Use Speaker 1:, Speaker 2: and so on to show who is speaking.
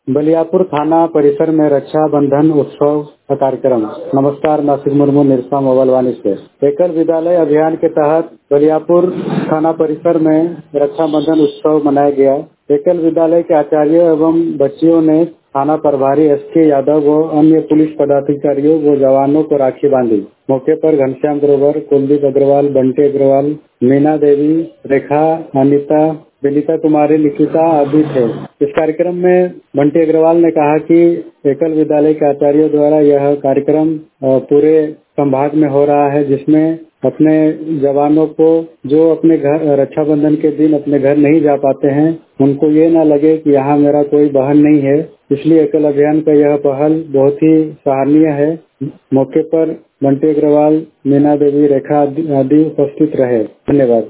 Speaker 1: बलियापुर थाना परिसर में रक्षाबंधन उत्सव का कार्यक्रम। नमस्कार, नासिक मुर्मू निरसा मोबाइल वाणी से। एकल विद्यालय अभियान के तहत बलियापुर थाना परिसर में रक्षाबंधन उत्सव मनाया गया। एकल विद्यालय के आचार्यों एवं बच्चियों ने थाना प्रभारी एसके यादव व अन्य पुलिस पदाधिकारियों व जवानों को राखी बांधी। मौके पर घनश्याम ग्रोवर, कुलदीप अग्रवाल, बंटी अग्रवाल, मीना देवी, रेखा, अनिता, बिलिता कुमारी, निकिता आदि थे। इस कार्यक्रम में बंटी अग्रवाल ने कहा कि एकल विद्यालय के आचार्यों द्वारा यह कार्यक्रम पूरे संभाग में हो रहा है, जिसमें अपने जवानों को जो अपने घर रक्षाबंधन के दिन अपने घर नहीं जा पाते हैं, उनको ये ना लगे कि यहाँ मेरा कोई बहन नहीं है। इसलिए एकल अभियान का यह पहल बहुत ही सराहनीय है। मौके पर बंटी अग्रवाल, मीना देवी, रेखा आदि उपस्थित रहे। धन्यवाद।